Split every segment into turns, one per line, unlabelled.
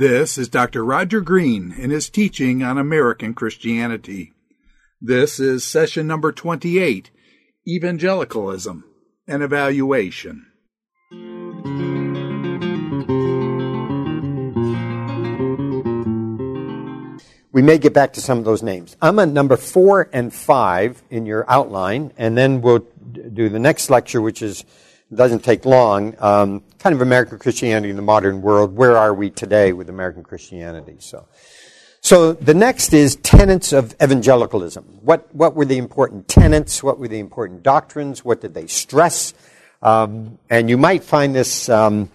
This is Dr. Roger Green in his teaching on American Christianity. This is session number 28, Evangelicalism, an Evaluation.
We may get back to some of those names. I'm at number 4 and 5 in your outline, and then we'll do the next lecture, which doesn't take long, kind of American Christianity in the modern world. Where are we today with American Christianity? So the next is tenets of evangelicalism. What were the important tenets? What were the important doctrines? What did they stress? And you might find this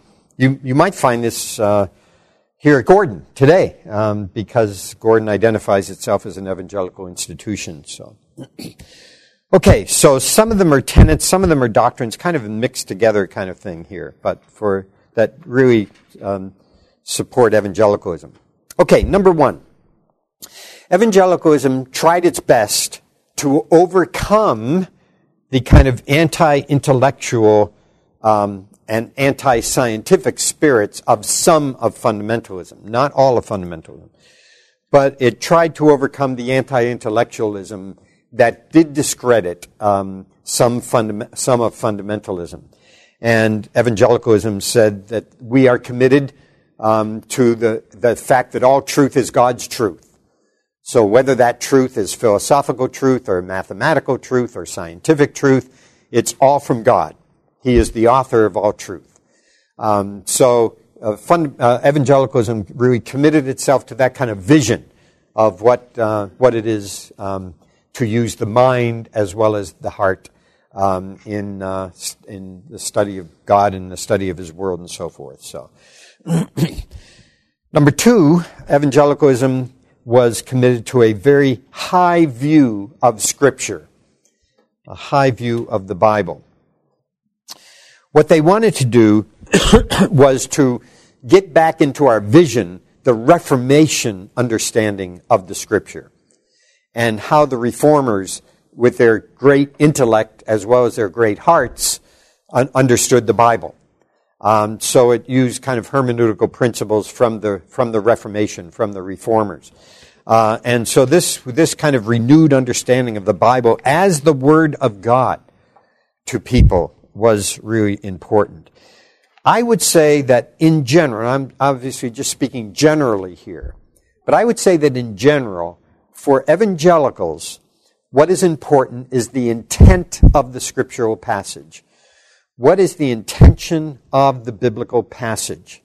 here at Gordon today, because Gordon identifies itself as an evangelical institution. So, okay, so some of them are tenets, some of them are doctrines, kind of a mixed together kind of thing here, but for that really support evangelicalism. Okay, number 1. Evangelicalism tried its best to overcome the kind of anti-intellectual and anti-scientific spirits of some of fundamentalism, not all of fundamentalism. But it tried to overcome the anti-intellectualism that did discredit some of fundamentalism. And evangelicalism said that we are committed to the fact that all truth is God's truth. So whether that truth is philosophical truth or mathematical truth or scientific truth, it's all from God. He is the author of all truth. Evangelicalism really committed itself to that kind of vision of what it is to use the mind as well as the heart in the study of God and the study of His world and so forth. So, number 2, evangelicalism was committed to a very high view of Scripture, a high view of the Bible. What they wanted to do was to get back into our vision the Reformation understanding of the Scripture and how the Reformers, with their great intellect as well as their great hearts, understood the Bible. So it used kind of hermeneutical principles from the Reformation, from the Reformers. And so this kind of renewed understanding of the Bible as the Word of God to people was really important. I would say that in general, I'm obviously just speaking generally here, but I would say that in general, for evangelicals, what is important is the intent of the scriptural passage. What is the intention of the biblical passage?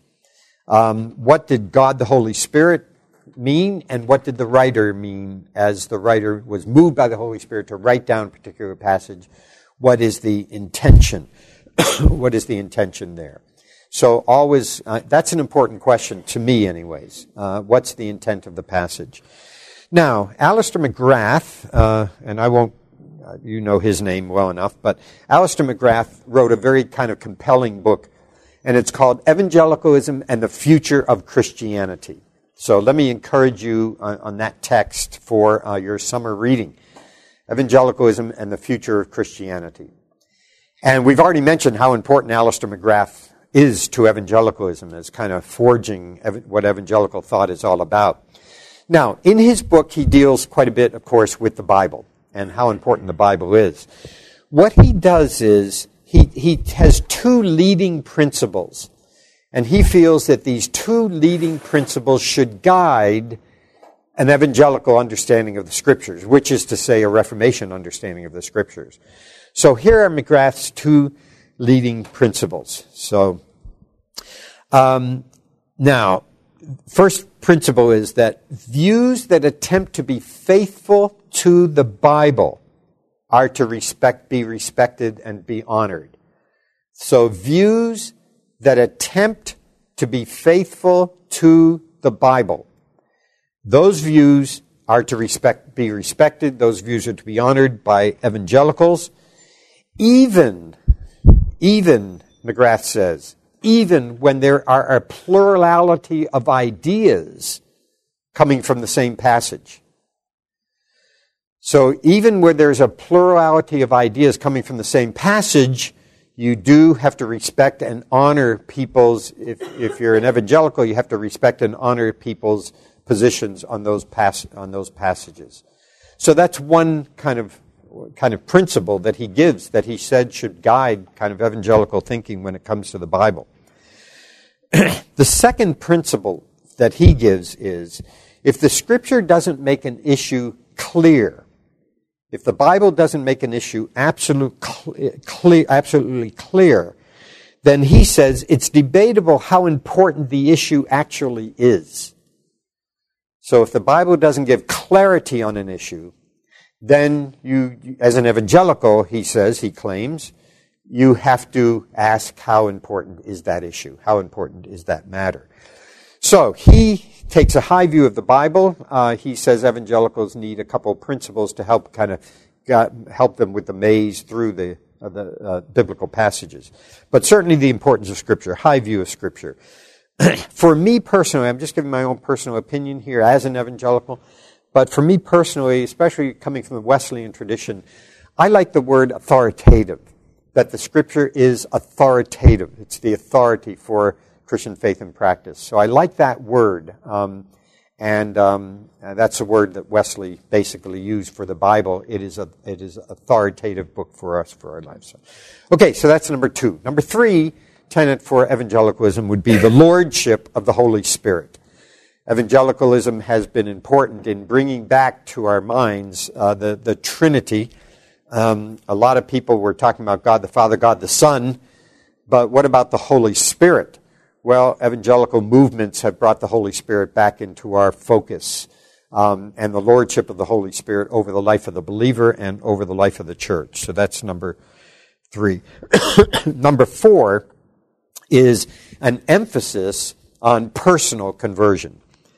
What did God the Holy Spirit mean, and what did the writer mean as the writer was moved by the Holy Spirit to write down a particular passage? What is the intention? What is the intention there? So always, that's an important question to me anyways. What's the intent of the passage? Now, Alister McGrath, and I won't, you know his name well enough, but Alister McGrath wrote a very kind of compelling book, and it's called Evangelicalism and the Future of Christianity. So let me encourage you on that text for your summer reading. Evangelicalism and the Future of Christianity. And we've already mentioned how important Alister McGrath is to evangelicalism as kind of forging what evangelical thought is all about. Now, in his book, he deals quite a bit, of course, with the Bible and how important the Bible is. What he does is he has 2 leading principles, and he feels that these 2 leading principles should guide an evangelical understanding of the Scriptures, which is to say a Reformation understanding of the Scriptures. So here are McGrath's 2 leading principles. So now, first principle is that views that attempt to be faithful to the Bible are to be respected and be honored. So views that attempt to be faithful to the Bible, those views are to be respected. Those views are to be honored by evangelicals. Even, McGrath says, even when there are a plurality of ideas coming from the same passage. So even where there's a plurality of ideas coming from the same passage, You do have to respect and honor people's, if you're an evangelical, you have to respect and honor people's positions on those passages. So that's one kind of principle that he gives, that he said should guide kind of evangelical thinking when it comes to the Bible. The second principle that he gives is, if the Scripture doesn't make an issue clear, if the Bible doesn't make an issue absolutely clear, then he says it's debatable how important the issue actually is. So if the Bible doesn't give clarity on an issue, then you, as an evangelical, he claims, you have to ask, how important is that issue? How important is that matter? So he takes a high view of the Bible. He says evangelicals need a couple of principles to help help them with the maze through the biblical passages. But certainly the importance of Scripture, high view of Scripture. For me personally, I'm just giving my own personal opinion here as an evangelical, but for me personally, especially coming from the Wesleyan tradition, I like the word authoritative, that the Scripture is authoritative. It's the authority for Christian faith and practice. So I like that word, and that's a word that Wesley basically used for the Bible. It is an authoritative book for us, for our lives. Okay, so that's number 2. Number 3 tenet for evangelicalism would be the lordship of the Holy Spirit. Evangelicalism has been important in bringing back to our minds the Trinity. A lot of people were talking about God the Father, God the Son, but what about the Holy Spirit? Well, evangelical movements have brought the Holy Spirit back into our focus, and the lordship of the Holy Spirit over the life of the believer and over the life of the church. So that's number 3. Number 4 is an emphasis on personal conversion.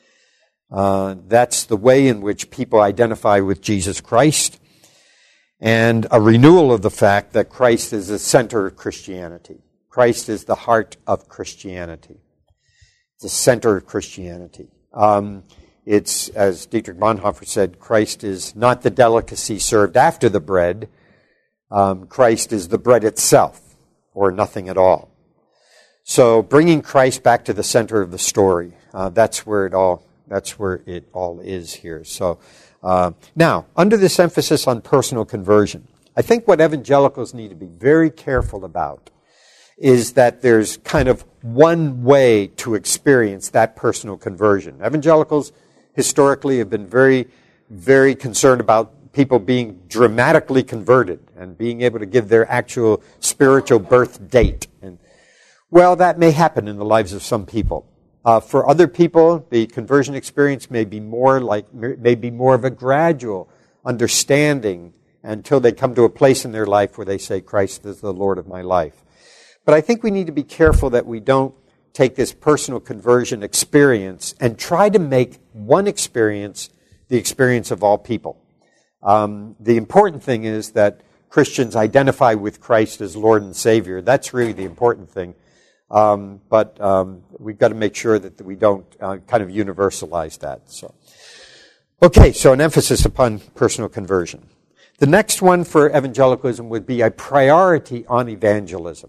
That's the way in which people identify with Jesus Christ, and a renewal of the fact that Christ is the center of Christianity. Christ is the heart of Christianity. It's the center of Christianity. It's, as Dietrich Bonhoeffer said, Christ is not the delicacy served after the bread. Christ is the bread itself, or nothing at all. So bringing Christ back to the center of the story, that's where it all is here. So now, under this emphasis on personal conversion, I think what evangelicals need to be very careful about is that there's kind of one way to experience that personal conversion. Evangelicals historically have been very, very concerned about people being dramatically converted and being able to give their actual spiritual birth date. And, well, that may happen in the lives of some people. For other people, the conversion experience may be more of a gradual understanding until they come to a place in their life where they say, Christ is the Lord of my life. But I think we need to be careful that we don't take this personal conversion experience and try to make one experience the experience of all people. The important thing is that Christians identify with Christ as Lord and Savior. That's really the important thing. But we've got to make sure that we don't kind of universalize that. So an emphasis upon personal conversion. The next one for evangelicalism would be a priority on evangelism.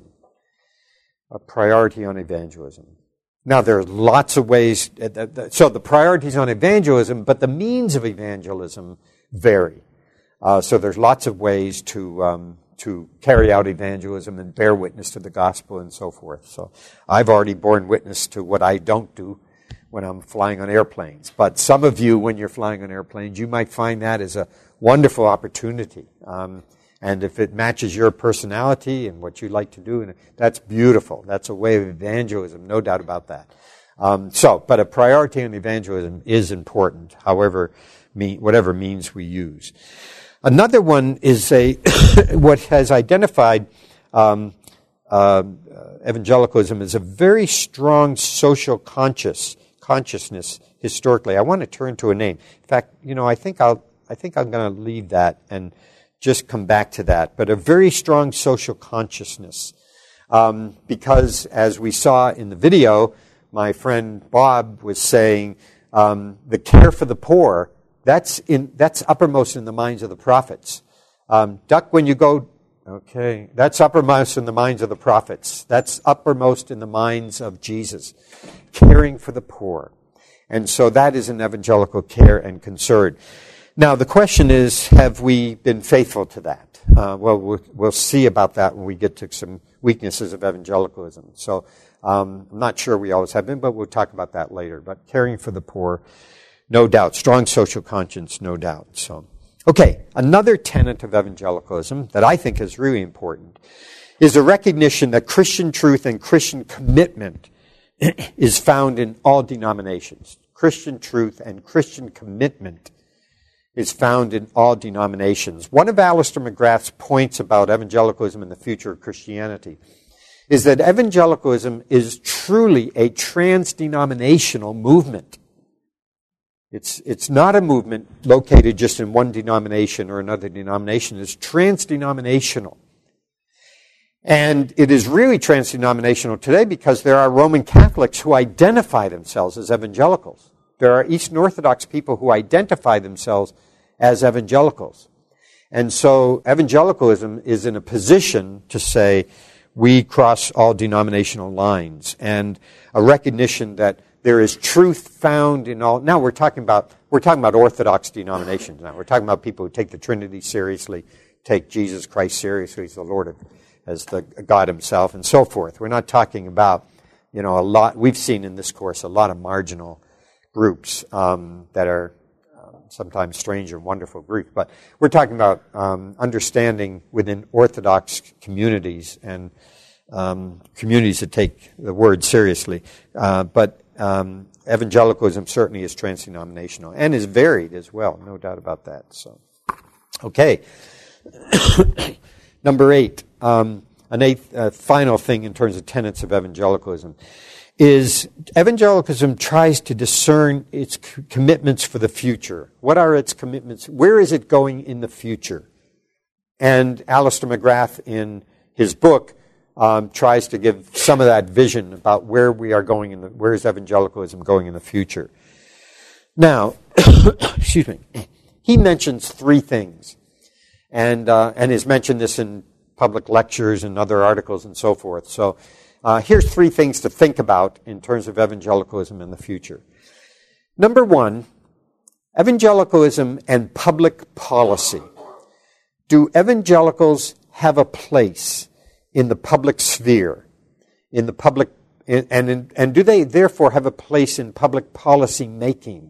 A priority on evangelism. Now, there are lots of ways. So the priorities on evangelism, but the means of evangelism vary. So there's lots of ways to carry out evangelism and bear witness to the gospel and so forth. So I've already borne witness to what I don't do when I'm flying on airplanes. But some of you, when you're flying on airplanes, you might find that as a wonderful opportunity. And if it matches your personality and what you like to do, that's beautiful. That's a way of evangelism, no doubt about that. But a priority on evangelism is important, whatever means we use. Another one is what has identified evangelicalism as a very strong social consciousness historically. I want to turn to a name. In fact, I think I'm going to leave that and just come back to that. But a very strong social consciousness, because as we saw in the video, my friend Bob was saying the care for the poor. That's uppermost in the minds of the prophets. Duck, when you go Okay. That's uppermost in the minds of the prophets. That's uppermost in the minds of Jesus. Caring for the poor. And so that is an evangelical care and concern. Now, the question is, have we been faithful to that? We'll see about that when we get to some weaknesses of evangelicalism. So I'm not sure we always have been, but we'll talk about that later. But caring for the poor, no doubt. Strong social conscience, no doubt. So, okay, another tenet of evangelicalism that I think is really important is a recognition that Christian truth and Christian commitment is found in all denominations. Christian truth and Christian commitment is found in all denominations. One of Alistair McGrath's points about evangelicalism and the future of Christianity is that evangelicalism is truly a trans-denominational movement. It's not a movement located just in one denomination or another denomination. It's trans-denominational. And it is really trans-denominational today because there are Roman Catholics who identify themselves as evangelicals. There are Eastern Orthodox people who identify themselves as evangelicals. And so evangelicalism is in a position to say we cross all denominational lines, and a recognition that there is truth found in all. Now we're talking about Orthodox denominations now. We're talking about people who take the Trinity seriously, take Jesus Christ seriously as the Lord, as the God himself, and so forth. We're not talking about, a lot. We've seen in this course a lot of marginal groups that are sometimes strange and wonderful groups. But we're talking about understanding within Orthodox communities and communities that take the word seriously. But evangelicalism certainly is trans-denominational and is varied as well, no doubt about that. So, okay. Number 8, final thing in terms of tenets of evangelicalism is evangelicalism tries to discern its commitments for the future. What are its commitments? Where is it going in the future? And Alistair McGrath, in his book, tries to give some of that vision about where we are going where is evangelicalism going in the future. Now, excuse me, he mentions 3 things, and has mentioned this in public lectures and other articles and so forth. So here's 3 things to think about in terms of evangelicalism in the future. Number 1, evangelicalism and public policy. Do evangelicals have a place in the public sphere, and do they therefore have a place in public policy making?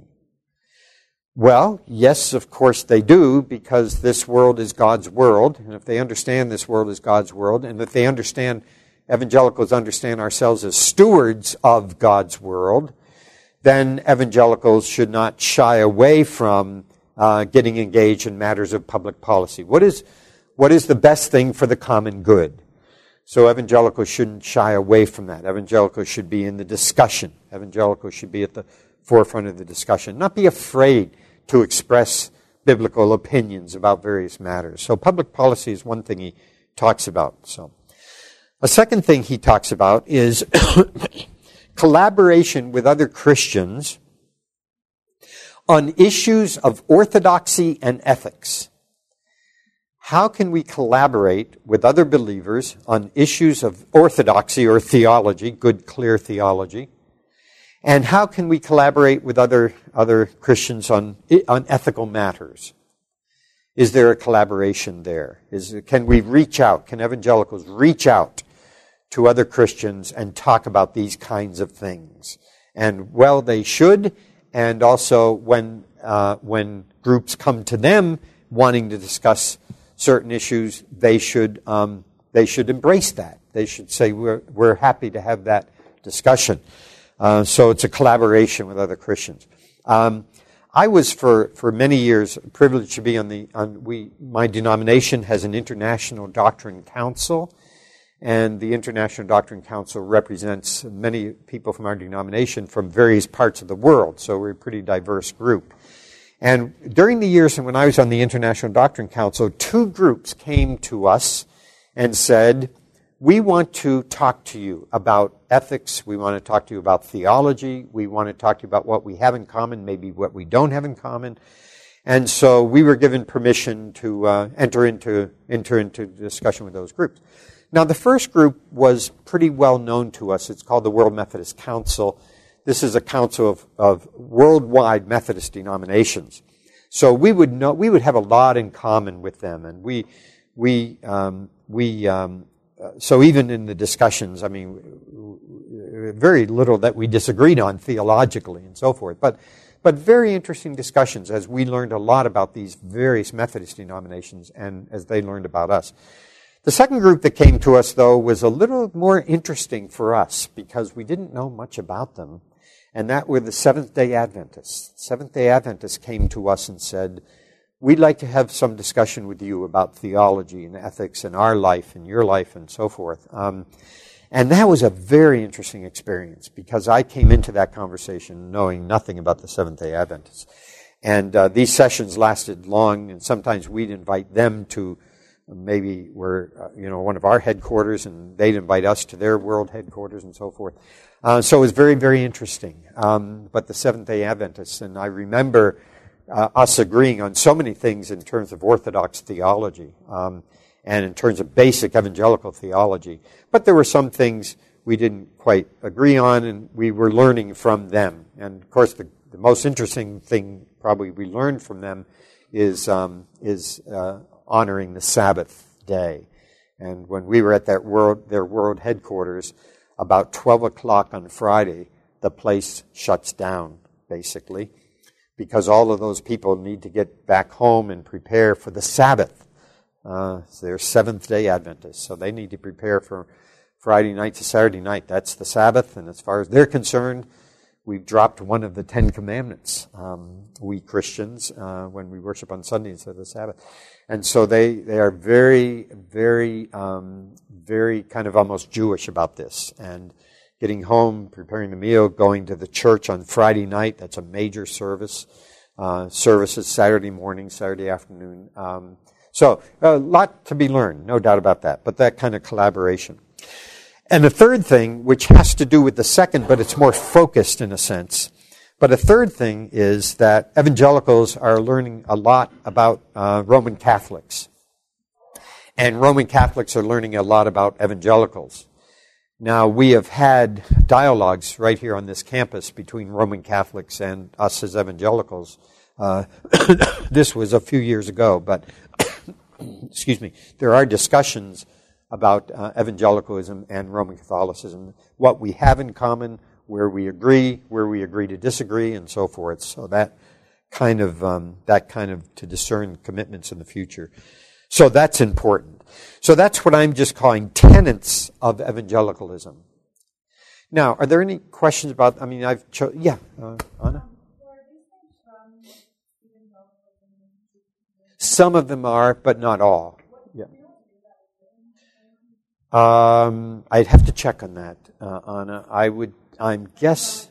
Well, yes, of course they do, because this world is God's world, and if they understand this world is God's world, and if they understand, evangelicals understand ourselves as stewards of God's world, then evangelicals should not shy away from getting engaged in matters of public policy. What is the best thing for the common good? So evangelicals shouldn't shy away from that. Evangelicals should be in the discussion. Evangelicals should be at the forefront of the discussion. Not be afraid to express biblical opinions about various matters. So public policy is one thing he talks about. So a second thing he talks about is collaboration with other Christians on issues of orthodoxy and ethics. How can we collaborate with other believers on issues of orthodoxy or theology, good, clear theology? And how can we collaborate with other Christians on ethical matters? Is there a collaboration there? Can we reach out? Can evangelicals reach out to other Christians and talk about these kinds of things? And well, they should. And also, when groups come to them wanting to discuss certain issues, they should embrace that. They should say, we're happy to have that discussion. So it's a collaboration with other Christians. I was for many years privileged to be my denomination has an International Doctrine Council, and the International Doctrine Council represents many people from our denomination from various parts of the world. So we're a pretty diverse group. And during the years when I was on the International Doctrine Council, 2 groups came to us and said, we want to talk to you about ethics, we want to talk to you about theology, we want to talk to you about what we have in common, maybe what we don't have in common. And so we were given permission to enter into discussion with those groups. Now, the first group was pretty well known to us. It's called the World Methodist Council. This is a council of worldwide Methodist denominations. So we would have a lot in common with them, and so even in the discussions, I mean, very little that we disagreed on theologically and so forth, but very interesting discussions as we learned a lot about these various Methodist denominations and as they learned about us. The second group that came to us, though, was a little more interesting for us because we didn't know much about them, and that were the Seventh-day Adventists. Seventh-day Adventists came to us and said, we'd like to have some discussion with you about theology and ethics and our life and your life and so forth. And that was a very interesting experience because I came into that conversation knowing nothing about the Seventh-day Adventists. And these sessions lasted long, and sometimes we'd invite them to maybe one of our headquarters, and they'd invite us to their world headquarters and so forth. So it was very, very interesting. But the Seventh-day Adventists, and I remember us agreeing on so many things in terms of Orthodox theology and in terms of basic evangelical theology. But there were some things we didn't quite agree on, and we were learning from them. And, of course, the most interesting thing probably we learned from them is honoring the Sabbath day. And when we were at their world headquarters, about 12 o'clock on Friday, the place shuts down, basically, because all of those people need to get back home and prepare for the Sabbath. They're Seventh-day Adventists, so they need to prepare for Friday night to Saturday night. That's the Sabbath, and as far as they're concerned, we've dropped one of the 10 Commandments, we Christians, when we worship on Sunday instead of the Sabbath. And so they are very, very, very kind of almost Jewish about this. And getting home, preparing the meal, going to the church on Friday night, that's a major service. Services Saturday morning, Saturday afternoon. So a lot to be learned, no doubt about that, but that kind of collaboration. And the third thing, which has to do with the second, but it's more focused in a sense, but a third thing is that evangelicals are learning a lot about Roman Catholics. And Roman Catholics are learning a lot about evangelicals. Now, we have had dialogues right here on this campus between Roman Catholics and us as evangelicals. This was a few years ago, but excuse me, there are discussions about evangelicalism and Roman Catholicism, what we have in common, where we agree to disagree, and so forth. So that kind of to discern commitments in the future. So that's important. So that's what I'm just calling tenets of evangelicalism. Now, are there any questions about? I mean, Anna. Some of them are, but not all. Yeah. I'd have to check on that, Anna. I'm guessing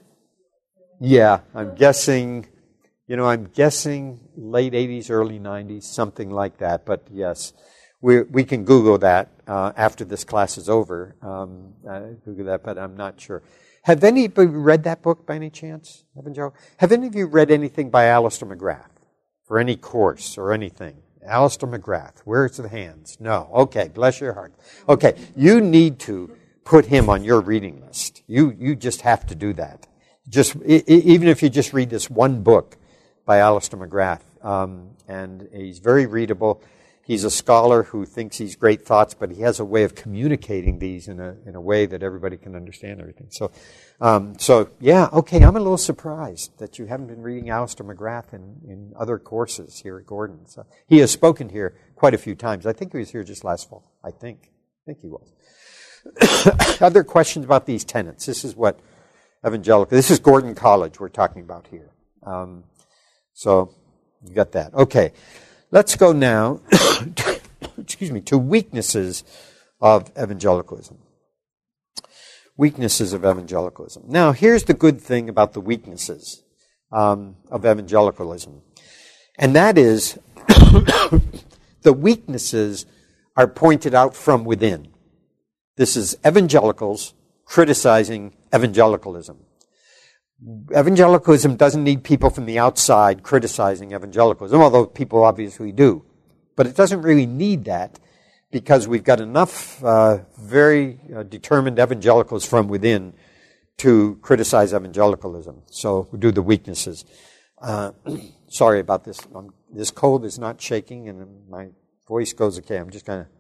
late 80s, early 90s, something like that. But yes, we can Google that after this class is over. Google that, but I'm not sure. Have anybody read that book by any chance, Evangelical? Have any of you read anything by Alister McGrath for any course or anything? Alister McGrath, where's the hands? No. Okay, bless your heart. Okay, you need to put him on your reading list. You just have to do that. Even if you just read this one book by Alister McGrath, and he's very readable. He's a scholar who thinks he's great thoughts, but he has a way of communicating these in a way that everybody can understand everything. So yeah, okay, I'm a little surprised that you haven't been reading Alister McGrath in other courses here at Gordon. So he has spoken here quite a few times. I think he was here just last fall. I think he was. Other questions about these tenets? This is this is Gordon College we're talking about here. So you got that. Okay. Let's go now to weaknesses of evangelicalism. Weaknesses of evangelicalism. Now, here's the good thing about the weaknesses of evangelicalism. And that is the weaknesses are pointed out from within. This is evangelicals criticizing evangelicalism. Evangelicalism doesn't need people from the outside criticizing evangelicalism, although people obviously do. But it doesn't really need that because we've got enough very determined evangelicals from within to criticize evangelicalism. So we do the weaknesses. Sorry about this. This cold is not shaking and my voice goes okay. I'm just going to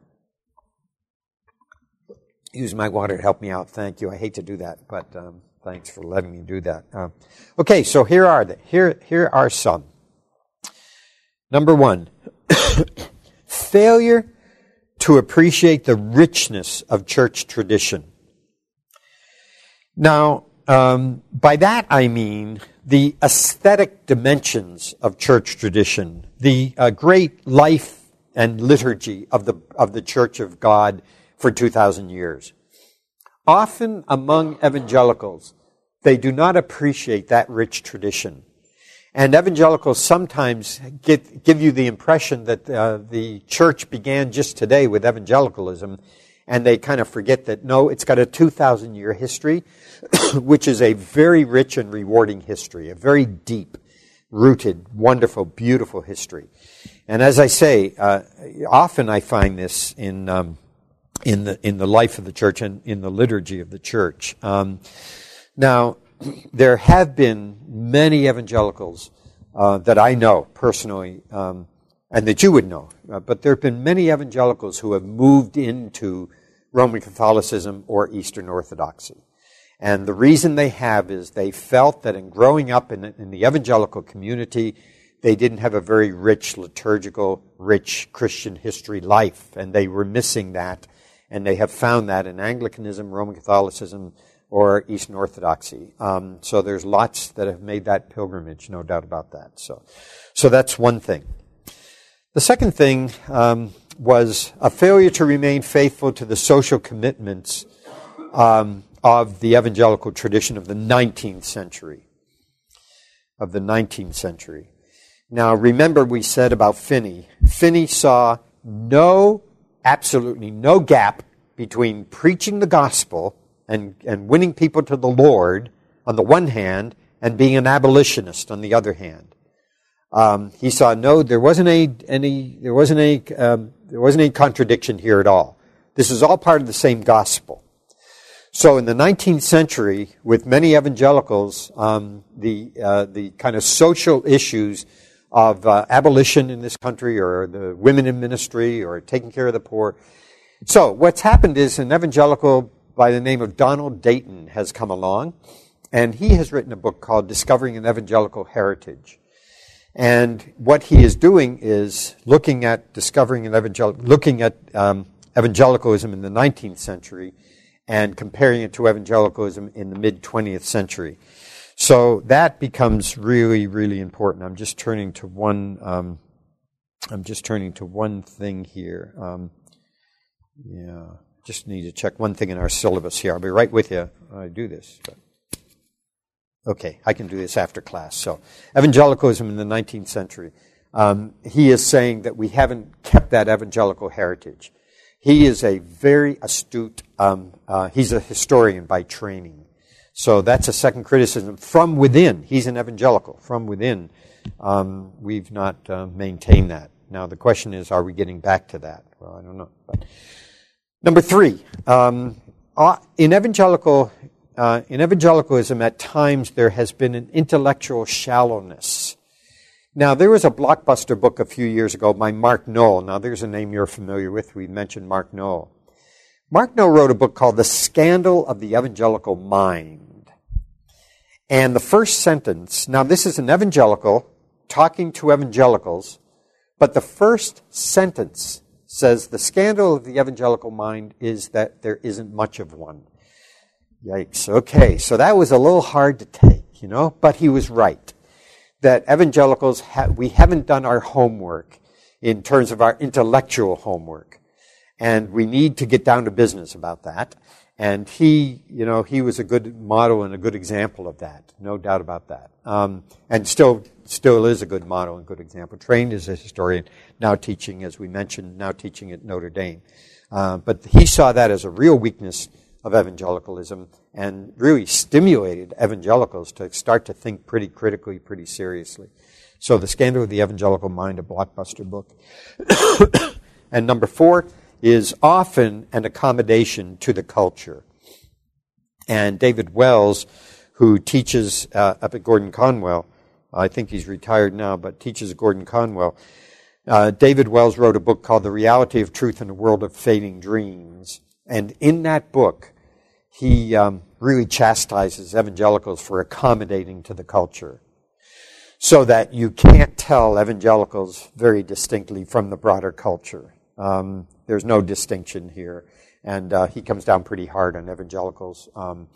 use my water to help me out. Thank you. I hate to do that, but thanks for letting me do that. Okay, so here are some. Number one, failure to appreciate the richness of church tradition. Now, by that I mean the aesthetic dimensions of church tradition, the great life and liturgy of the Church of God for 2,000 years. Often among evangelicals, they do not appreciate that rich tradition. And evangelicals sometimes give you the impression that the church began just today with evangelicalism, and they kind of forget that, no, it's got a 2,000-year history, which is a very rich and rewarding history, a very deep-rooted, wonderful, beautiful history. And as I say, often I find this in the life of the church and in the liturgy of the church. Now, there have been many evangelicals that I know personally, and that you would know, but there have been many evangelicals who have moved into Roman Catholicism or Eastern Orthodoxy. And the reason they have is they felt that in growing up in the evangelical community, they didn't have a very rich liturgical, rich Christian history life, and they were missing that. And they have found that in Anglicanism, Roman Catholicism, or Eastern Orthodoxy. So there's lots that have made that pilgrimage, no doubt about that. So that's one thing. The second thing was a failure to remain faithful to the social commitments of the evangelical tradition of the 19th century. Now, remember we said about Finney. Finney saw absolutely no gap between preaching the gospel and winning people to the Lord on the one hand, and being an abolitionist on the other hand. He saw there wasn't any contradiction here at all. This is all part of the same gospel. So in the 19th century, with many evangelicals, the kind of social issues of abolition in this country, or the women in ministry, or taking care of the poor. So what's happened is an evangelical by the name of Donald Dayton has come along, and he has written a book called Discovering an Evangelical Heritage. And what he is doing is looking at evangelicalism in the 19th century and comparing it to evangelicalism in the mid-20th century. So that becomes really, really important. I'm just turning to one thing here. Just need to check one thing in our syllabus here. I'll be right with you when I do this. Okay, I can do this after class. So, evangelicalism in the 19th century. He is saying that we haven't kept that evangelical heritage. He is a very astute, he's a historian by training. So that's a second criticism from within. He's an evangelical. From within, we've not maintained that. Now the question is, are we getting back to that? Well, I don't know. But number 3, in evangelicalism, at times there has been an intellectual shallowness. Now, there was a blockbuster book a few years ago by Mark Noll. Now, there's a name you're familiar with. We mentioned Mark Noll. Mark Noll wrote a book called The Scandal of the Evangelical Mind. And the first sentence, now this is an evangelical talking to evangelicals, but the first sentence says the scandal of the evangelical mind is that there isn't much of one. Yikes. Okay, so that was a little hard to take, but he was right. That evangelicals, we haven't done our homework in terms of our intellectual homework. And we need to get down to business about that. And he was a good model and a good example of that. No doubt about that. And still is a good model and good example. Trained as a historian, now teaching, as we mentioned, at Notre Dame. But he saw that as a real weakness of evangelicalism and really stimulated evangelicals to start to think pretty critically, pretty seriously. So The Scandal of the Evangelical Mind, a blockbuster book. And number 4 is often an accommodation to the culture. And David Wells, who teaches up at Gordon Conwell, I think he's retired now, but teaches at Gordon Conwell, David Wells wrote a book called The Reality of Truth in a World of Fading Dreams. And in that book, he really chastises evangelicals for accommodating to the culture, so that you can't tell evangelicals very distinctly from the broader culture. There's no distinction here. And he comes down pretty hard on evangelicals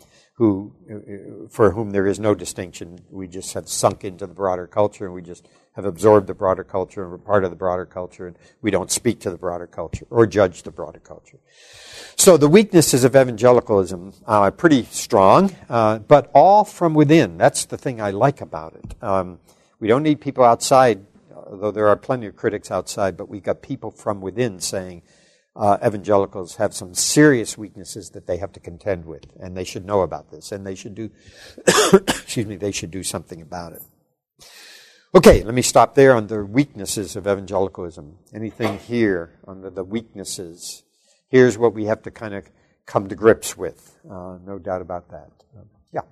for whom there is no distinction. We just have sunk into the broader culture, and we just have absorbed the broader culture, and we're part of the broader culture, and we don't speak to the broader culture or judge the broader culture. So the weaknesses of evangelicalism are pretty strong, but all from within. That's the thing I like about it. We don't need people outside, though there are plenty of critics outside, but we've got people from within saying evangelicals have some serious weaknesses that they have to contend with, and they should know about this, and they should do, they should do something about it. Okay, let me stop there on the weaknesses of evangelicalism. Anything here under the weaknesses? Here's what we have to kind of come to grips with. No doubt about that. Yeah.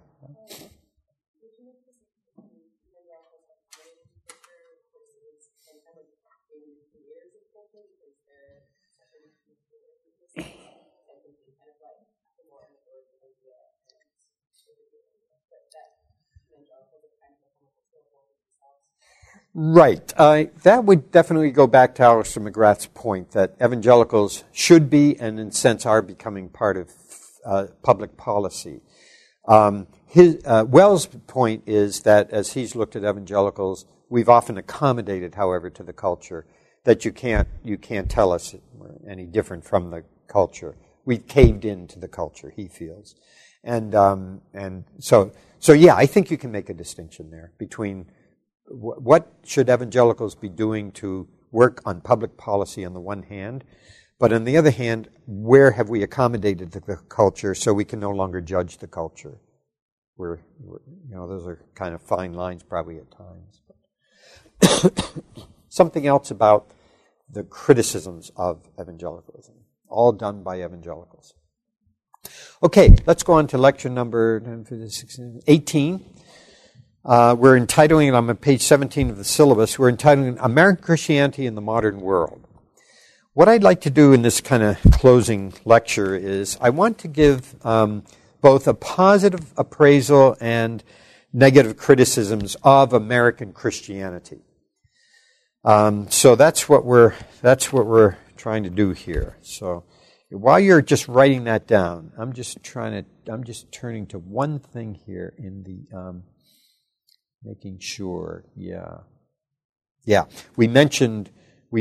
Right. That would definitely go back to Alistair McGrath's point that evangelicals should be, and in a sense are, becoming part of public policy. Wells' point is that as he's looked at evangelicals, we've often accommodated, however, to the culture, that you can't tell us we're any different from the culture. We've caved into the culture, he feels. And so yeah, I think you can make a distinction there between what should evangelicals be doing to work on public policy on the one hand, but on the other hand, where have we accommodated the culture so we can no longer judge the culture? Those are kind of fine lines probably at times. Something else about the criticisms of evangelicalism, all done by evangelicals. Okay, let's go on to lecture number 18. We're entitling it, I'm on page 17 of the syllabus, we're entitling it American Christianity in the Modern World. What I'd like to do in this kind of closing lecture is I want to give both a positive appraisal and negative criticisms of American Christianity. So that's what we're trying to do here. So while you're just writing that down, I'm just turning to one thing here in the making sure. Yeah. We mentioned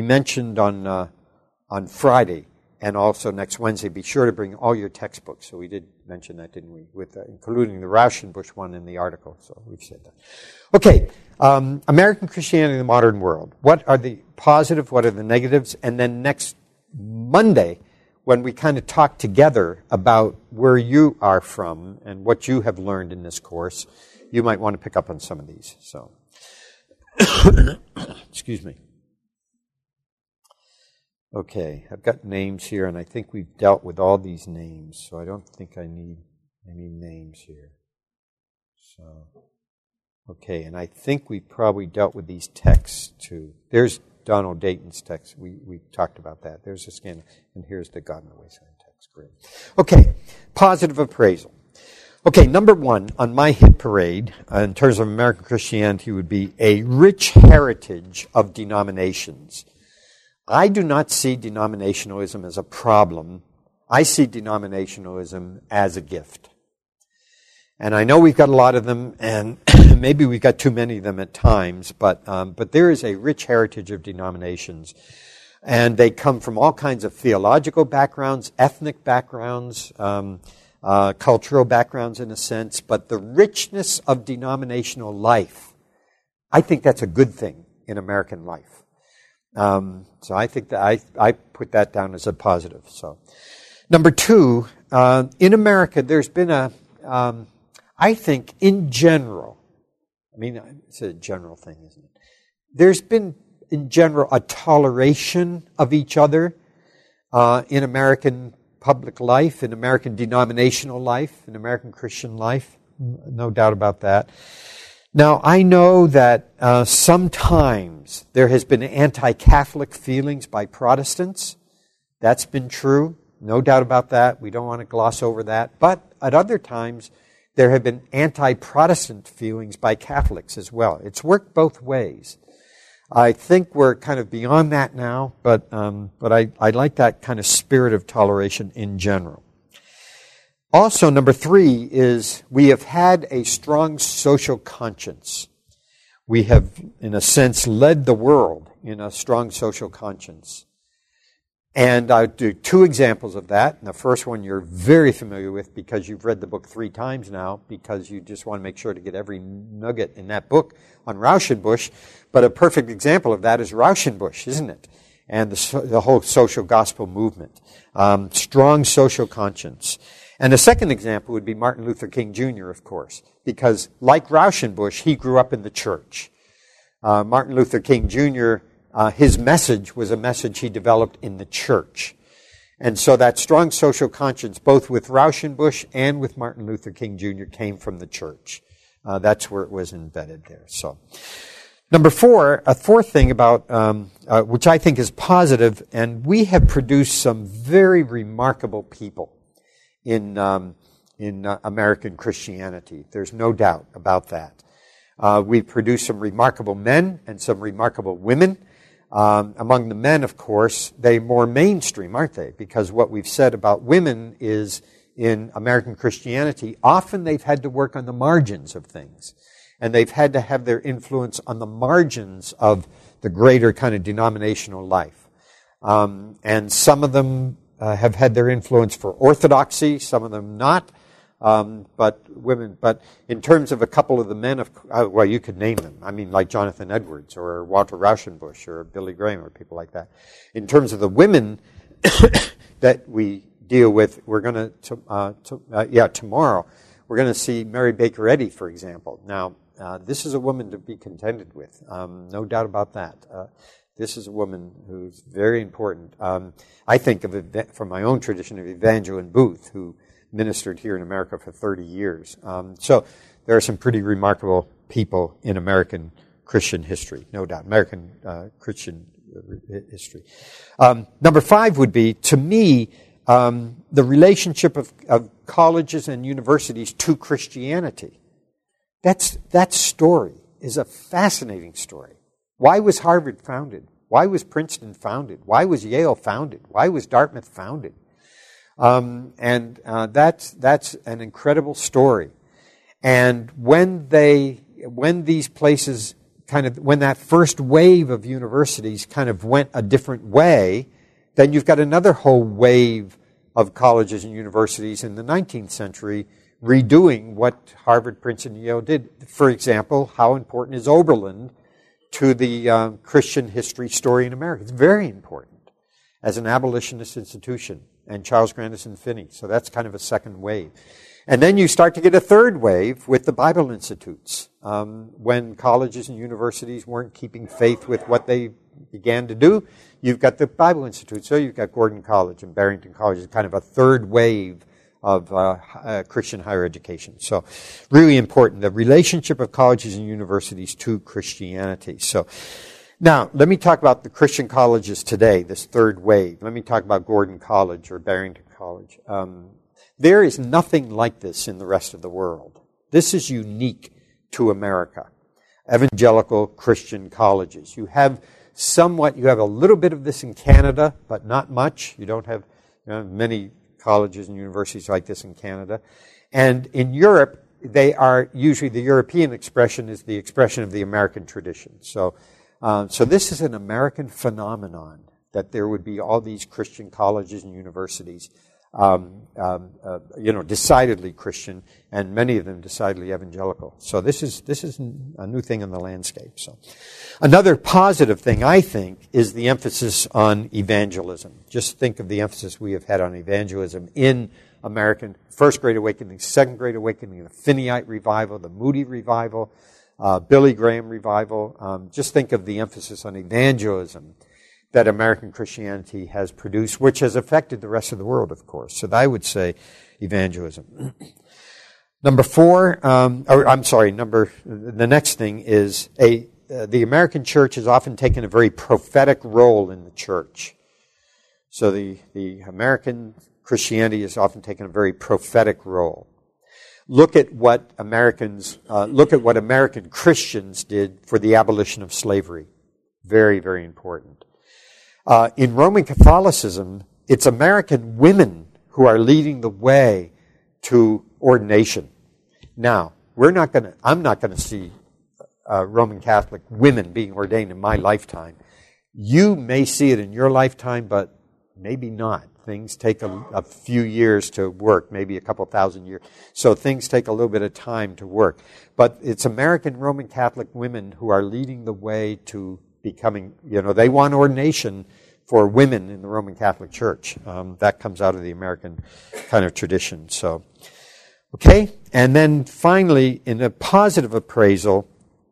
on Friday and also next Wednesday, be sure to bring all your textbooks. So we did mention that, didn't we? With including the Rauschenbusch one in the article. So we've said that. Okay, American Christianity in the Modern World. What are the positive? What are the negatives? And then next Monday, when we kind of talk together about where you are from and what you have learned in this course, you might want to pick up on some of these. So, excuse me. Okay, I've got names here, and I think we've dealt with all these names, so I don't think I need any names here. So, okay, and I think we probably dealt with these texts too. There's Donald Dayton's text. We talked about that. There's a scan, and here's the God in the Wayside text. Great. Okay, positive appraisal. Okay, number one on my hit parade in terms of American Christianity would be a rich heritage of denominations. I do not see denominationalism as a problem. I see denominationalism as a gift. And I know we've got a lot of them, and maybe we've got too many of them at times, but there is a rich heritage of denominations. And they come from all kinds of theological backgrounds, ethnic backgrounds, cultural backgrounds in a sense, but the richness of denominational life, I think that's a good thing in American life. So I think that I put that down as a positive. So, number two, in America, there's been I think in general, it's a general thing, isn't it? There's been, in general, a toleration of each other in American public life, in American denominational life, in American Christian life. No doubt about that. Now, I know that sometimes there has been anti-Catholic feelings by Protestants. That's been true. No doubt about that. We don't want to gloss over that. But at other times, there have been anti-Protestant feelings by Catholics as well. It's worked both ways. I think we're kind of beyond that now, but I like that kind of spirit of toleration in general. Also, number 3 is we have had a strong social conscience. We have, in a sense, led the world in a strong social conscience. And I'll do 2 examples of that. And the first one you're very familiar with because you've read the book 3 times now, because you just want to make sure to get every nugget in that book on Rauschenbusch. But a perfect example of that is Rauschenbusch, isn't it? And the whole social gospel movement. Strong social conscience. And the second example would be Martin Luther King Jr., of course, because like Rauschenbusch, he grew up in the church. Martin Luther King Jr., his message was a message he developed in the church. And so that strong social conscience, both with Rauschenbusch and with Martin Luther King Jr., came from the church. That's where it was embedded there. So, number 4, a fourth thing about, which I think is positive, and we have produced some very remarkable people in American Christianity. There's no doubt about that. We've produced some remarkable men and some remarkable women. Among the men, of course, they're more mainstream, aren't they? Because what we've said about women is, in American Christianity, often they've had to work on the margins of things. And they've had to have their influence on the margins of the greater kind of denominational life. And some of them have had their influence for orthodoxy, some of them not. But in terms of a couple of the men well, you could name them. I mean, like Jonathan Edwards or Walter Rauschenbusch or Billy Graham or people like that. In terms of the women that we deal with, we're going to, tomorrow, we're going to see Mary Baker Eddy, for example. Now, this is a woman to be contended with. No doubt about that. This is a woman who's very important. I think of it from my own tradition of Evangeline Booth, who ministered here in America for 30 years. So there are some pretty remarkable people in American Christian history, no doubt, American Christian history. Number 5 would be, to me, the relationship of colleges and universities to Christianity. That story is a fascinating story. Why was Harvard founded? Why was Princeton founded? Why was Yale founded? Why was Dartmouth founded? That's an incredible story. And when these places when that first wave of universities kind of went a different way, then you've got another whole wave of colleges and universities in the 19th century redoing what Harvard, Princeton, and Yale did. For example, how important is Oberlin to the Christian history story in America? It's very important as an abolitionist institution. And Charles Grandison Finney. So that's kind of a second wave. And then you start to get a third wave with the Bible Institutes. When colleges and universities weren't keeping faith with what they began to do, you've got the Bible Institute. So you've got Gordon College and Barrington College as kind of a third wave of Christian higher education. So really important, the relationship of colleges and universities to Christianity. So now, let me talk about the Christian colleges today, this third wave. Let me talk about Gordon College or Barrington College. There is nothing like this in the rest of the world. This is unique to America. Evangelical Christian colleges. You have a little bit of this in Canada, but not much. You don't have many colleges and universities like this in Canada. And in Europe, they are usually, the European expression is the expression of the American tradition. So this is an American phenomenon, that there would be all these Christian colleges and universities, decidedly Christian, and many of them decidedly evangelical. So this is a new thing in the landscape. So another positive thing, I think, is the emphasis on evangelism. Just think of the emphasis we have had on evangelism in First Great Awakening, Second Great Awakening, the Finneyite Revival, the Moody Revival, Billy Graham Revival. Just think of the emphasis on evangelism that American Christianity has produced, which has affected the rest of the world, of course. So I would say evangelism. The next thing is the American church has often taken a very prophetic role in the church. So the American Christianity has often taken a very prophetic role. Look at what American Christians did for the abolition of slavery. Very, very important. In Roman Catholicism, it's American women who are leading the way to ordination. Now, I'm not going to see Roman Catholic women being ordained in my lifetime. You may see it in your lifetime, but maybe not. Things take a few years to work, maybe a couple thousand years. So things take a little bit of time to work. But it's American Roman Catholic women who are leading the way to becoming, they want ordination for women in the Roman Catholic Church. That comes out of the American kind of tradition. So, okay. And then finally, in a positive appraisal,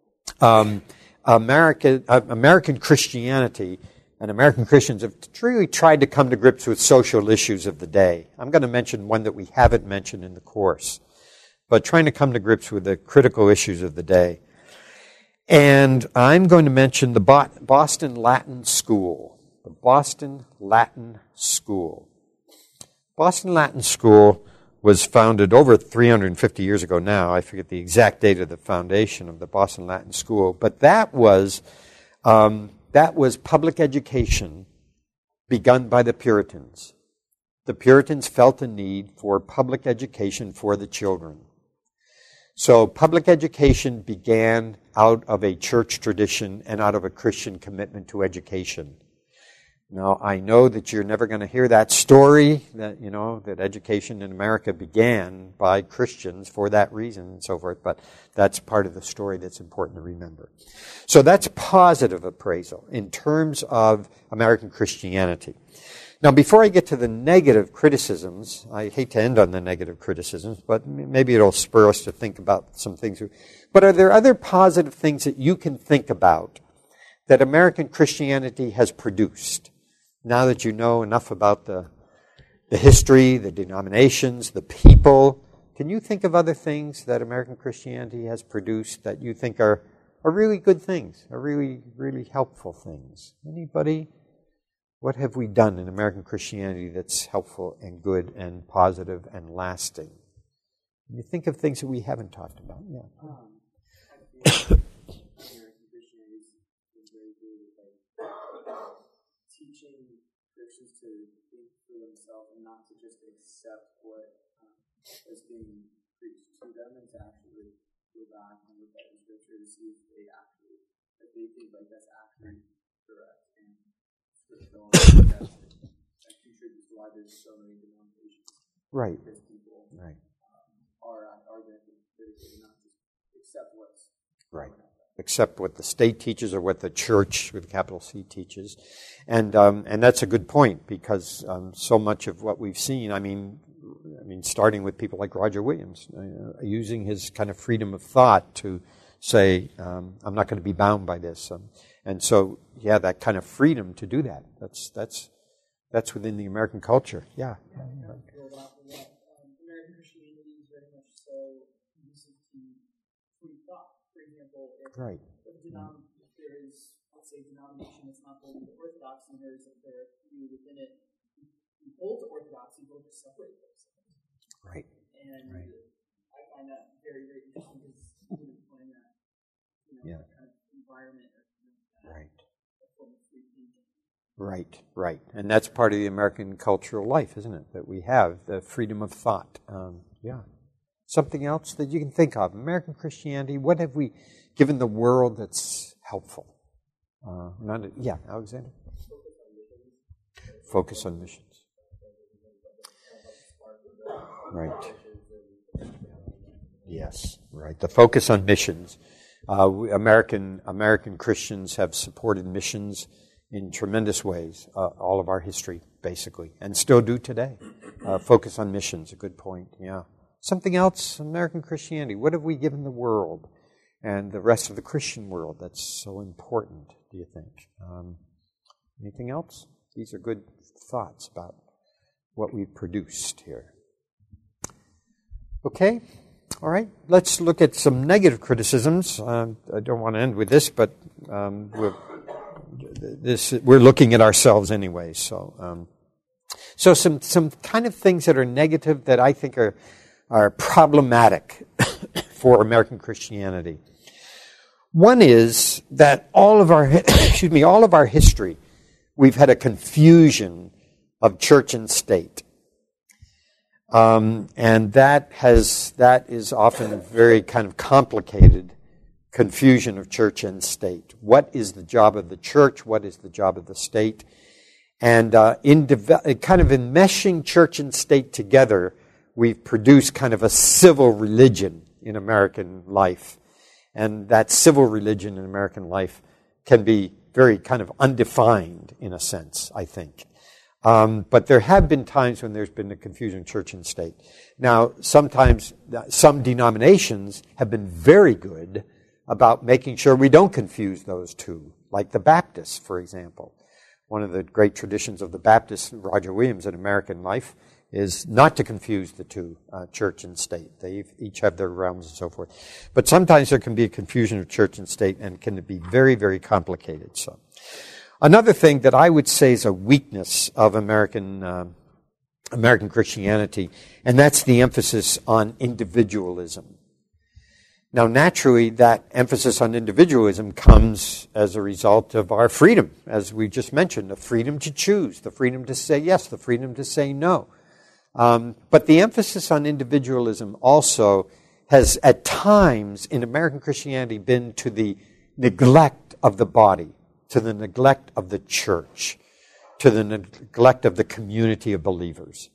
American Christianity and American Christians have really tried to come to grips with social issues of the day. I'm going to mention one that we haven't mentioned in the course, but trying to come to grips with the critical issues of the day. And I'm going to mention the Boston Latin School. The Boston Latin School. Boston Latin School was founded over 350 years ago now. I forget the exact date of the foundation of the Boston Latin School, but that was public education begun by the Puritans. The Puritans felt a need for public education for the children. So public education began out of a church tradition and out of a Christian commitment to education. Now, I know that you're never going to hear that story, that education in America began by Christians for that reason and so forth, but that's part of the story that's important to remember. So that's positive appraisal in terms of American Christianity. Now, before I get to the negative criticisms, I hate to end on the negative criticisms, but maybe it'll spur us to think about some things. But are there other positive things that you can think about that American Christianity has produced? Now that you know enough about the history, the denominations, the people, can you think of other things that American Christianity has produced that you think are really good things, are really, really helpful things? Anybody? What have we done in American Christianity that's helpful and good and positive and lasting? Can you think of things that we haven't talked about? Yeah.
Teaching Christians to think for themselves and not to just accept what is being preached to them, and to actually go back and look at the scripture to see if they think like that's actually correct and scriptural. That contributes to why there's so many denominations.
Right.
Because people
right.
Are going to critically not just accept what's
right. Except what the state teaches or what the church with a capital C teaches. And that's a good point, because so much of what we've seen, I mean, starting with people like Roger Williams, using his kind of freedom of thought to say, I'm not going to be bound by this. And so, yeah, that kind of freedom to do that, that's within the American culture. Yeah.
American Christianity is very much so conducive to free thought. For example, if
right.
If there is, let's say, a denomination that's not holding to orthodoxy, and there are few within it who hold to orthodoxy, they'll just separate themselves.
Right.
And
right.
I find that very, very interesting, because playing that, that kind of environment,
right.
a form of free thinking.
Right, right. And that's part of the American cultural life, isn't it? That we have the freedom of thought. Yeah. Something else that you can think of? American Christianity, what have we given the world that's helpful? Alexander? Focus on missions. Right. Yes, right. The focus on missions. American Christians have supported missions in tremendous ways, all of our history, basically, and still do today. focus on missions, a good point, yeah. Something else, American Christianity. What have we given the world and the rest of the Christian world that's so important, do you think? Anything else? These are good thoughts about what we've produced here. Okay, all right. Let's look at some negative criticisms. I don't want to end with this, but we're looking at ourselves anyway. So some kind of things that are negative that I think are problematic for American Christianity. One is that all of our history, we've had a confusion of church and state. And that is often very kind of complicated confusion of church and state. What is the job of the church? What is the job of the state? And in meshing church and state together, we've produced kind of a civil religion in American life. And that civil religion in American life can be very kind of undefined in a sense, I think. But there have been times when there's been a confusion of church and state. Now, sometimes some denominations have been very good about making sure we don't confuse those two, like the Baptists, for example. One of the great traditions of the Baptists, Roger Williams, in American life, is not to confuse the two, church and state. They each have their realms and so forth. But sometimes there can be a confusion of church and state and can be very, very complicated. So, another thing that I would say is a weakness of American Christianity, and that's the emphasis on individualism. Now, naturally, that emphasis on individualism comes as a result of our freedom, as we just mentioned, the freedom to choose, the freedom to say yes, the freedom to say no. But the emphasis on individualism also has, at times, in American Christianity, been to the neglect of the body, to the neglect of the church, to the neglect of the community of believers.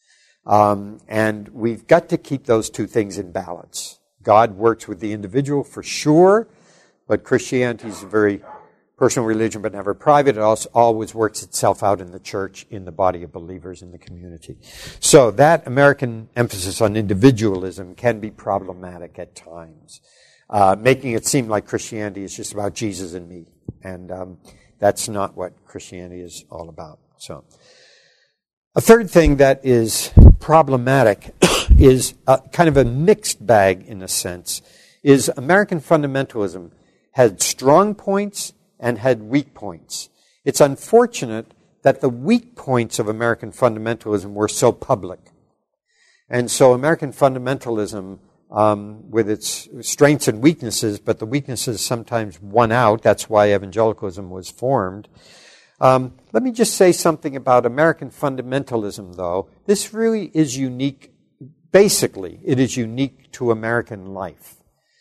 And we've got to keep those two things in balance. God works with the individual for sure, but Christianity is a very personal religion, but never private. It also always works itself out in the church, in the body of believers, in the community. So that American emphasis on individualism can be problematic at times, making it seem like Christianity is just about Jesus and me. And that's not what Christianity is all about. So, a third thing that is problematic is kind of a mixed bag in a sense, is American fundamentalism had strong points and had weak points. It's unfortunate that the weak points of American fundamentalism were so public. And so American fundamentalism, with its strengths and weaknesses, but the weaknesses sometimes won out. That's why evangelicalism was formed. Let me just say something about American fundamentalism, though. This really is unique. Basically, it is unique to American life.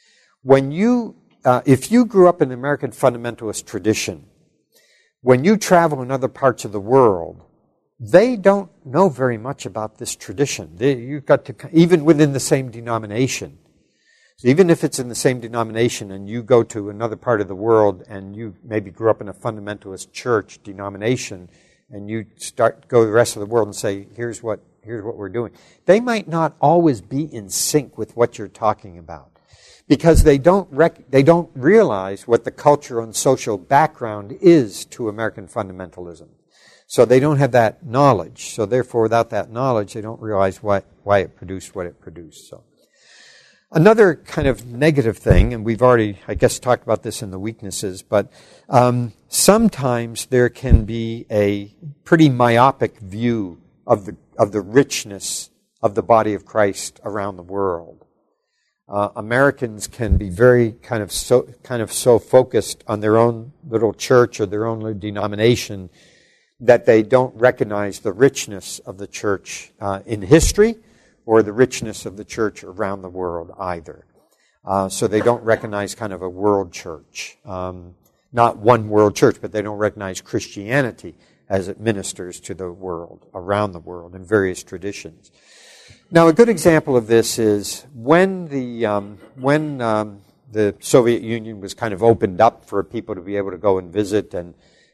If you grew up in the American fundamentalist tradition, when you travel in other parts of the world, they don't know very much about this tradition. You've got to, even within the same denomination. So even if it's in the same denomination and you go to another part of the world and you maybe grew up in a fundamentalist church denomination and you go to the rest of the world and say, here's what we're doing. They might not always be in sync with what you're talking about because they don't realize what the cultural and social background is to American fundamentalism. So they don't have that knowledge. So therefore, without that knowledge, they don't realize why it produced what it produced. So another kind of negative thing, and we've already, I guess, talked about this in the weaknesses, but sometimes there can be a pretty myopic view of the richness of the body of Christ around the world. Americans can be very kind of so focused on their own little church or their own little denomination that they don't recognize the richness of the church in history or the richness of the church around the world either. So they don't recognize kind of a world church. Not one world church, but they don't recognize Christianity as it ministers to the world, around the world, in various traditions. Now, a good example of this is when the Soviet Union was kind of opened up for people to be able to go and visit, and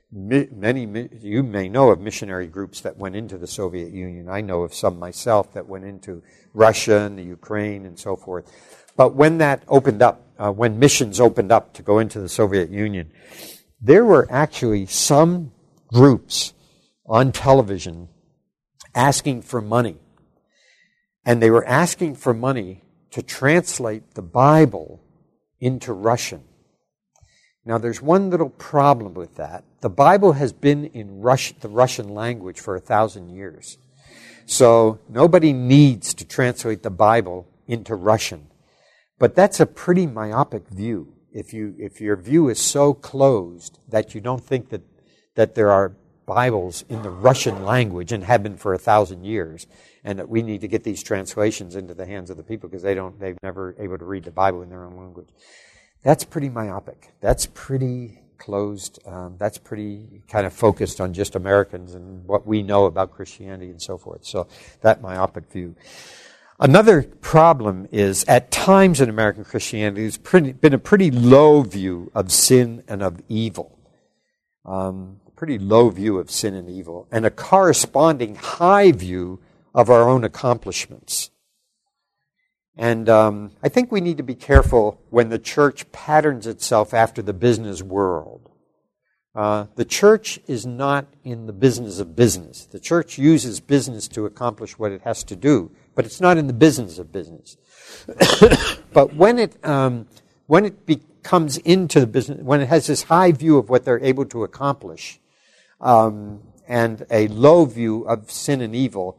You may know of missionary groups that went into the Soviet Union. I know of some myself that went into Russia and the Ukraine and so forth. But when that opened up, when missions opened up to go into the Soviet Union, there were actually some groups on television asking for money. And they were asking for money to translate the Bible into Russian. Now, there's one little problem with that. The Bible has been in the Russian language for 1,000 years. So nobody needs to translate the Bible into Russian. But that's a pretty myopic view. If your view is so closed that you don't think that there are Bibles in the Russian language and have been for 1,000 years, and that we need to get these translations into the hands of the people because they've never able to read the Bible in their own language. That's pretty myopic. That's pretty closed. That's pretty kind of focused on just Americans and what we know about Christianity and so forth. So that myopic view. Another problem is, at times in American Christianity, there's been a pretty low view of sin and of evil. Pretty low view of sin and evil, and a corresponding high view of our own accomplishments. And I think we need to be careful when the church patterns itself after the business world. The church is not in the business of business. The church uses business to accomplish what it has to do, but it's not in the business of business. But when it comes into the business, when it has this high view of what they're able to accomplish, and a low view of sin and evil,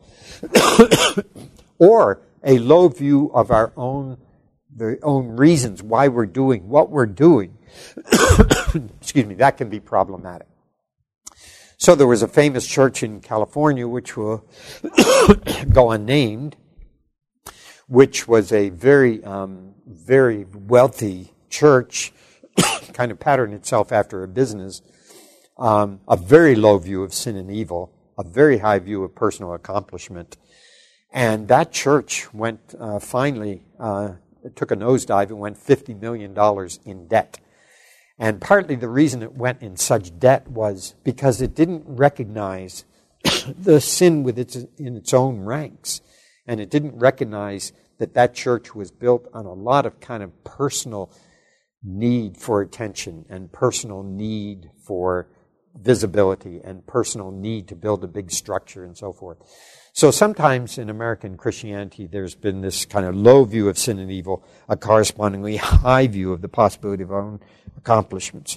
or a low view of our own reasons why we're doing what we're doing, excuse me, that can be problematic. So there was a famous church in California, which will go unnamed, which was a very, very wealthy church, kind of patterned itself after a business, a very low view of sin and evil, a very high view of personal accomplishment. And that church went, finally, it took a nosedive and went $50 million in debt. And partly the reason it went in such debt was because it didn't recognize the sin in its own ranks. And it didn't recognize that church was built on a lot of kind of personal need for attention and personal need for visibility and personal need to build a big structure and so forth. So sometimes in American Christianity, there's been this kind of low view of sin and evil, a correspondingly high view of the possibility of our own accomplishments.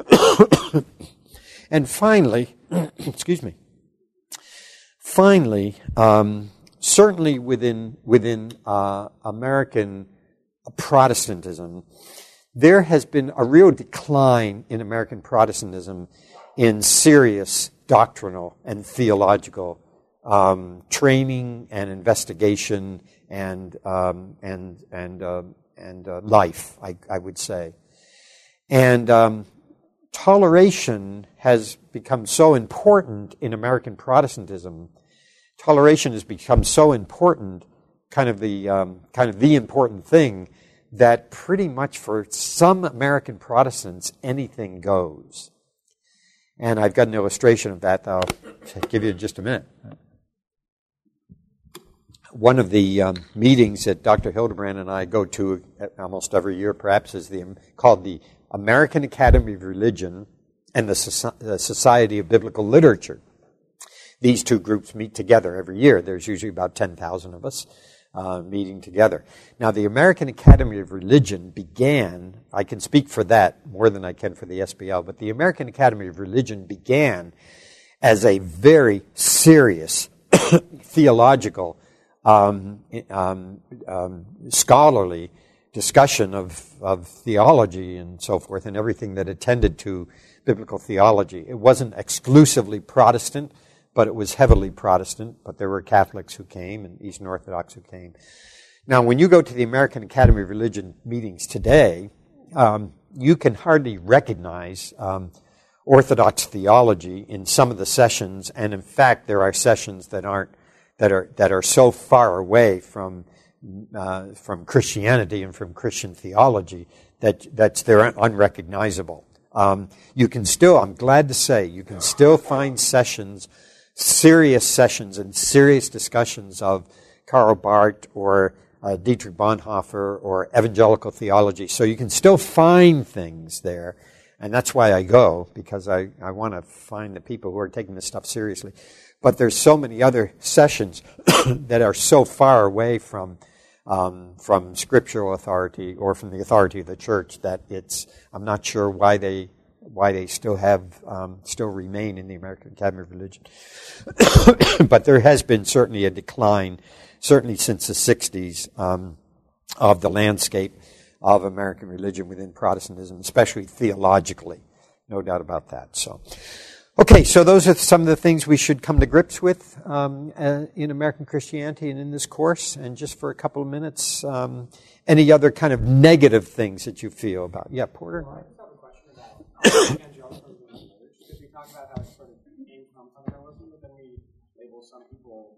And finally, certainly within American Protestantism, there has been a real decline in American Protestantism in serious doctrinal and theological training and investigation and life, I would say. And toleration has become so important in American Protestantism. Toleration has become so important, kind of the important thing, that pretty much for some American Protestants, anything goes. And I've got an illustration of that that I'll give you in just a minute. One of the meetings that Dr. Hildebrand and I go to almost every year, perhaps, is called the American Academy of Religion and the Society of Biblical Literature. These two groups meet together every year. There's usually about 10,000 of us meeting together. Now, the American Academy of Religion began, I can speak for that more than I can for the SBL, but the American Academy of Religion began as a very serious theological, scholarly discussion of theology and so forth, and everything that attended to biblical theology. It wasn't exclusively Protestant, but it was heavily Protestant, but there were Catholics who came and Eastern Orthodox who came. Now, when you go to the American Academy of Religion meetings today, you can hardly recognize Orthodox theology in some of the sessions, and in fact, there are sessions that are so far away from Christianity and from Christian theology that they're unrecognizable. You can still, I'm glad to say, you can still find sessions, serious sessions and serious discussions of Karl Barth or Dietrich Bonhoeffer or evangelical theology. So you can still find things there. And that's why I go, because I want to find the people who are taking this stuff seriously. But there's so many other sessions that are so far away from scriptural authority or from the authority of the church that I'm not sure why they still remain in the American Academy of Religion. But there has been certainly a decline, certainly since the 60s, of the landscape of American religion within Protestantism, especially theologically. No doubt about that. So, okay, so those are some of the things we should come to grips with in American Christianity and in this course. And just for a couple of minutes, any other kind of negative things that you feel about? Yeah, Porter?
Well, I just have a question about evangelicalism and others, because we talk about how it sort of came from fundamentalism, but then we label some people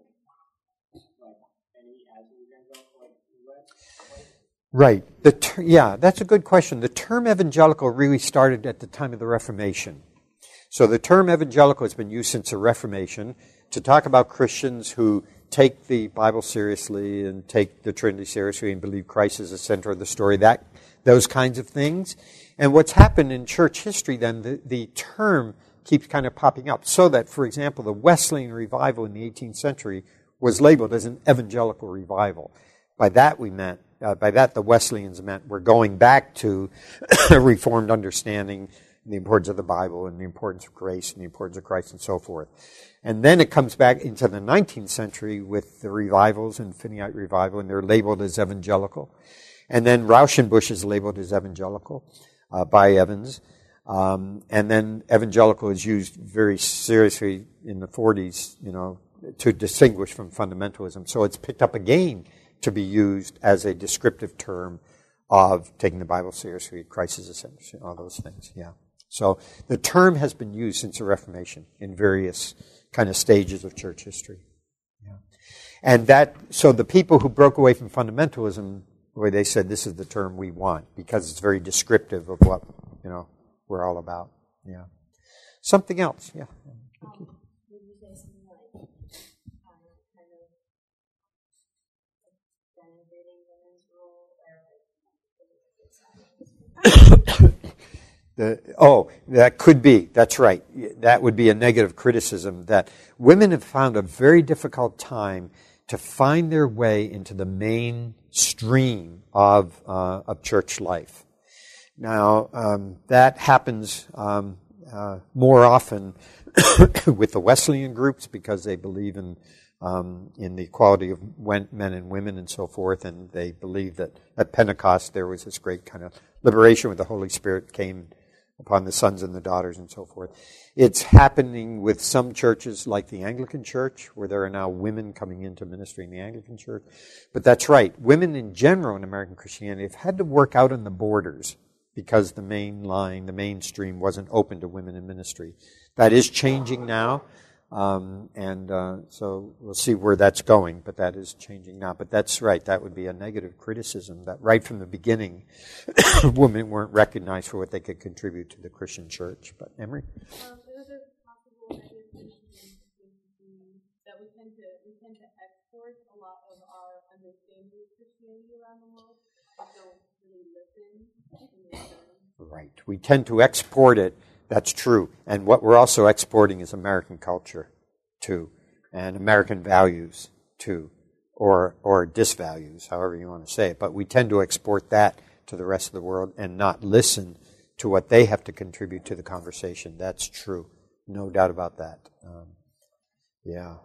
like any as evangelical, like what?
Right. That's a good question. The term evangelical really started at the time of the Reformation. So the term evangelical has been used since the Reformation to talk about Christians who take the Bible seriously and take the Trinity seriously and believe Christ is the center of the story, those kinds of things. And what's happened in church history then, the term keeps kind of popping up. So that, for example, the Wesleyan revival in the 18th century was labeled as an evangelical revival. By that the Wesleyans meant we're going back to a Reformed understanding the importance of the Bible and the importance of grace and the importance of Christ and so forth. And then it comes back into the 19th century with the revivals and Finneyite revival, and they're labeled as evangelical. And then Rauschenbusch is labeled as evangelical by Evans. And then evangelical is used very seriously in the 40s, to distinguish from fundamentalism. So it's picked up again to be used as a descriptive term of taking the Bible seriously, Christ is essential, all those things, yeah. So the term has been used since the Reformation in various kind of stages of church history. Yeah. And so the people who broke away from fundamentalism, boy, they said this is the term we want because it's very descriptive of what, we're all about. Yeah. Something else, yeah.
Would you say something like kind of denigrating women's role
that could be. That's right. That would be a negative criticism, that women have found a very difficult time to find their way into the mainstream of church life. Now, that happens more often with the Wesleyan groups because they believe in the equality of men and women and so forth, and they believe that at Pentecost there was this great kind of liberation where the Holy Spirit came upon the sons and the daughters and so forth. It's happening with some churches like the Anglican Church, where there are now women coming into ministry in the Anglican Church. But that's right. Women in general in American Christianity have had to work out on the borders because the mainstream wasn't open to women in ministry. That is changing now. So we'll see where that's going, but that is changing now. But that's right, that would be a negative criticism, that right from the beginning, women weren't recognized for what they could contribute to the Christian church. But Emery?
Another possible negative criticism that we tend to export a lot of our understanding of Christianity around the world. We don't really listen in return.
Right, we tend to export it. That's true. And what we're also exporting is American culture, too, and American values, too, or disvalues, however you want to say it. But we tend to export that to the rest of the world and not listen to what they have to contribute to the conversation. That's true. No doubt about that. Yeah.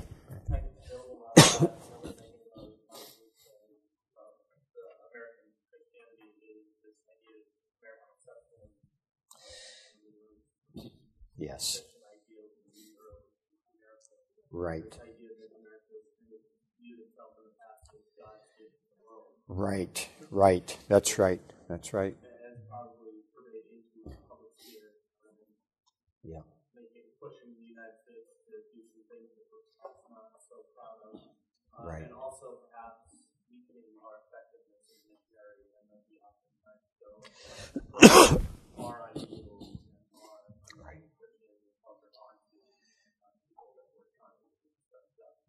Yes. Right. Right. That's right. Yeah. Right.
And also perhaps weakening our effectiveness as missionaries and maybe oftentimes so our ideals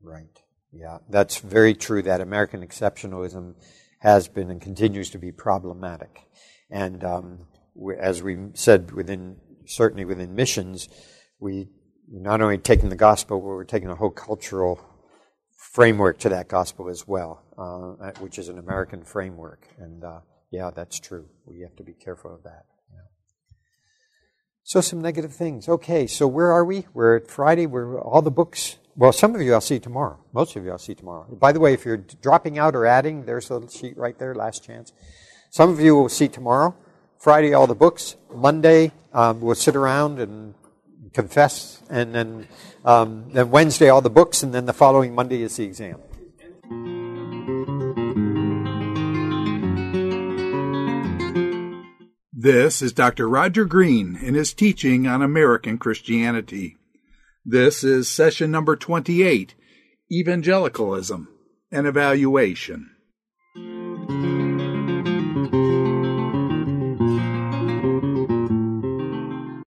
Right. Yeah, that's very true. That American exceptionalism has been and continues to be problematic. And as we said, certainly within missions, we not only taking the gospel, but we're taking a whole cultural framework to that gospel as well, which is an American framework. And yeah, that's true. We have to be careful of that. Yeah. So some negative things. Okay, so where are we? We're at Friday. We're all the books. Well, some of you I'll see tomorrow. Most of you I'll see tomorrow. By the way, if you're dropping out or adding, there's a little sheet right there, last chance. Some of you will see tomorrow. Friday, all the books. Monday, we'll sit around and confess. And then Wednesday, all the books. And then the following Monday is the exam.
This is Dr. Roger Green in his teaching on American Christianity. This is session number 28, Evangelicalism, an Evaluation.